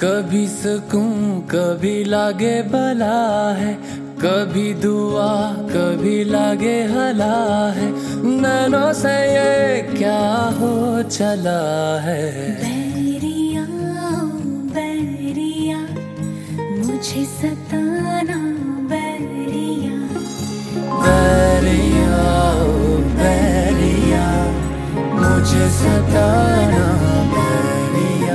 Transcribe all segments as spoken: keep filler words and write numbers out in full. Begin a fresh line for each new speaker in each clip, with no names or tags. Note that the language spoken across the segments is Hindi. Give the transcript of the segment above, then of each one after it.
कभी सुकून कभी लागे भला है, कभी दुआ कभी लागे हला है। नैनों से ये क्या हो चला है।
बैरिया बैरिया मुझे सताना बैरिया।
बैरिया बैरिया मुझे सताना बैरिया।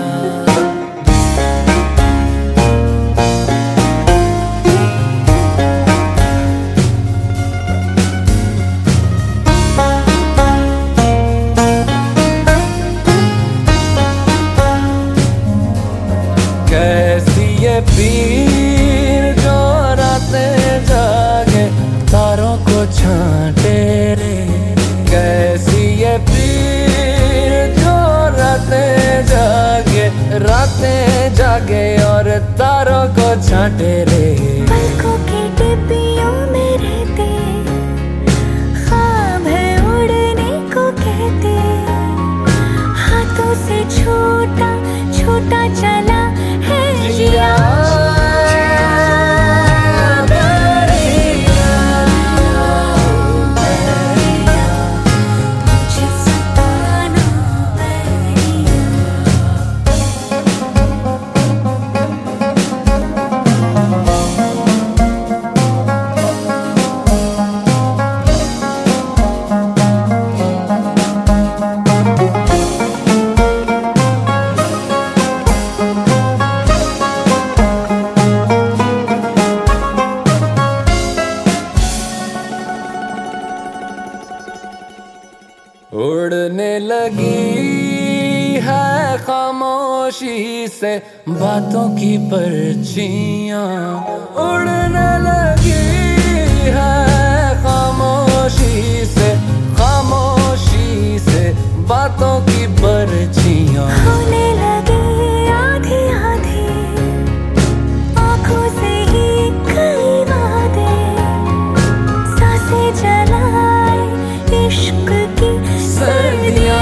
कैसी ये पीर जो रातें जागे तारों को छांटे रे। कैसी ये पीर जो रातें जागे रातें जागे और तारों को छांटे रे।
पलकों की डिब्बियों में रहते ख्वाब है उड़ने को कहते। हाथों से छोटा छोटा चला है जिया।
उड़ने लगी है खामोशी से बातों की पर्चियां। उड़ने लगी है खामोशी से खामोशी से बातों की पर्चियां।
होने लगे आधे आधे आँखों से ही कई वादे। सांसें जलाए इश्क की सर्दियाँ।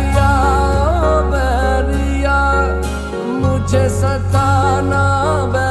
मुझे सताना।